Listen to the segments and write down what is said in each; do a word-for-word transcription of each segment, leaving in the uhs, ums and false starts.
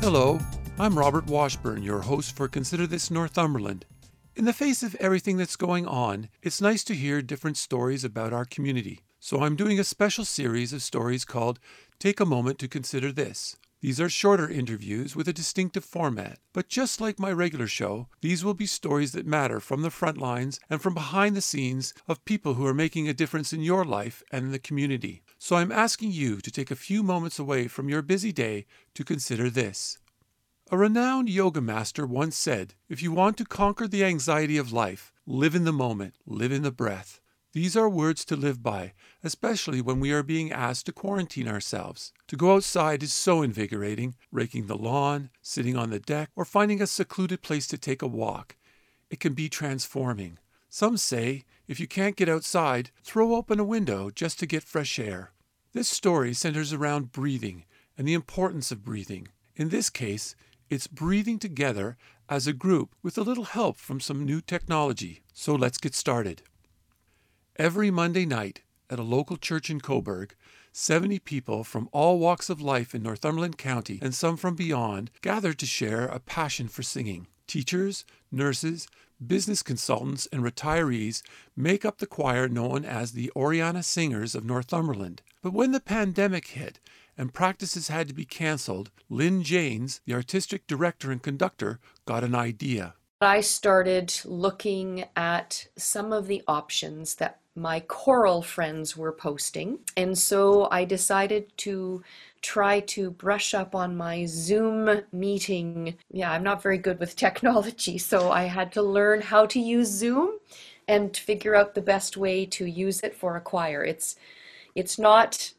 Hello, I'm Robert Washburn, your host for Consider This Northumberland. In the face of everything that's going on, it's nice to hear different stories about our community. So I'm doing a special series of stories called Take a Moment to Consider This. These are shorter interviews with a distinctive format, but just like my regular show, these will be stories that matter from the front lines and from behind the scenes of people who are making a difference in your life and in the community. So I'm asking you to take a few moments away from your busy day to consider this. A renowned yoga master once said, if you want to conquer the anxiety of life, live in the moment, live in the breath. These are words to live by, especially when we are being asked to quarantine ourselves. To go outside is so invigorating, raking the lawn, sitting on the deck, or finding a secluded place to take a walk. It can be transforming. Some say, if you can't get outside, throw open a window just to get fresh air. This story centers around breathing and the importance of breathing. In this case, it's breathing together as a group with a little help from some new technology. So let's get started. Every Monday night at a local church in Cobourg, seventy people from all walks of life in Northumberland County and some from beyond gather to share a passion for singing. Teachers, nurses, business consultants, and retirees make up the choir known as the Oriana Singers of Northumberland. But when the pandemic hit and practices had to be cancelled, Lynn Janes, the artistic director and conductor, got an idea. I started looking at some of the options that my choral friends were posting, and so I decided to try to brush up on my Zoom meeting. Yeah, I'm not very good with technology, so I had to learn how to use Zoom and figure out the best way to use it for a choir. It's it's not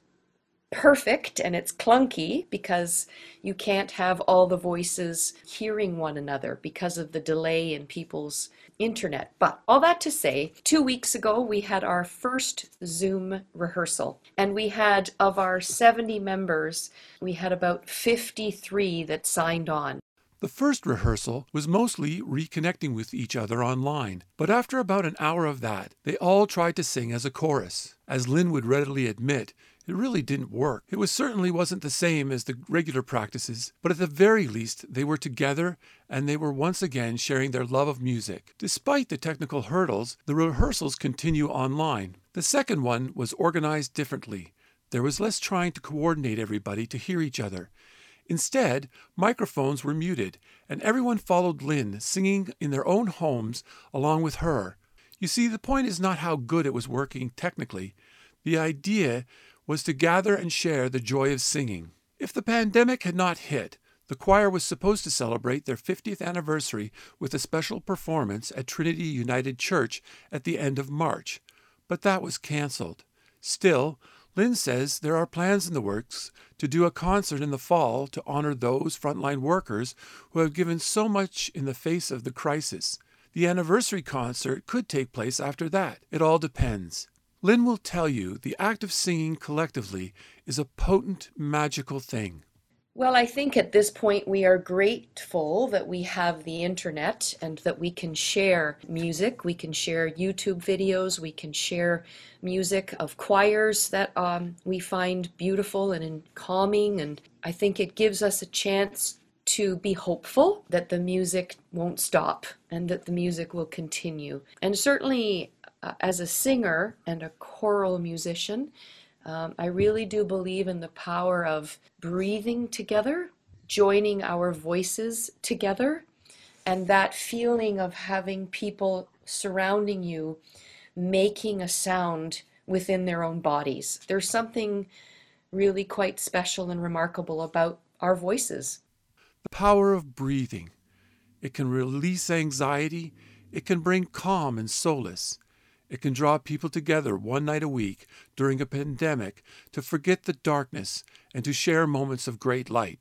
perfect and it's clunky because you can't have all the voices hearing one another because of the delay in people's internet. But all that to say, two weeks ago we had our first Zoom rehearsal, and we had, of our seventy members, we had about fifty-three that signed on. The first rehearsal was mostly reconnecting with each other online, but after about an hour of that, they all tried to sing as a chorus. As Lynn would readily admit, it really didn't work. It was certainly wasn't the same as the regular practices, but at the very least, they were together and they were once again sharing their love of music. Despite the technical hurdles, the rehearsals continue online. The second one was organized differently. There was less trying to coordinate everybody to hear each other. Instead, microphones were muted, and everyone followed Lynn, singing in their own homes along with her. You see, the point is not how good it was working technically. The idea was to gather and share the joy of singing. If the pandemic had not hit, the choir was supposed to celebrate their fiftieth anniversary with a special performance at Trinity United Church at the end of March, but that was canceled. Still, Lynn says there are plans in the works to do a concert in the fall to honor those frontline workers who have given so much in the face of the crisis. The anniversary concert could take place after that. It all depends. Lynn will tell you the act of singing collectively is a potent, magical thing. Well, I think at this point we are grateful that we have the internet and that we can share music, we can share YouTube videos, we can share music of choirs that um, we find beautiful and calming, and I think it gives us a chance to be hopeful that the music won't stop and that the music will continue. And certainly uh, as a singer and a choral musician, Um, I really do believe in the power of breathing together, joining our voices together, and that feeling of having people surrounding you making a sound within their own bodies. There's something really quite special and remarkable about our voices. The power of breathing. It can release anxiety. It can bring calm and solace. It can draw people together one night a week during a pandemic to forget the darkness and to share moments of great light.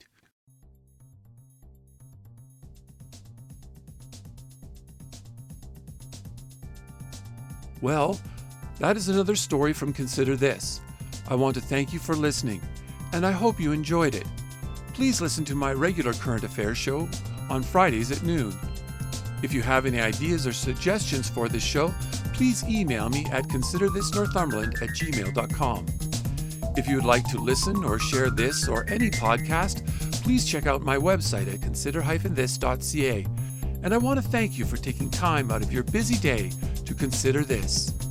Well, that is another story from Consider This. I want to thank you for listening, and I hope you enjoyed it. Please listen to my regular current affairs show on Fridays at noon. If you have any ideas or suggestions for this show, please email me at consider this northumberland at gmail dot com. If you would like to listen or share this or any podcast, please check out my website at consider dash this dot c a. And I want to thank you for taking time out of your busy day to consider this.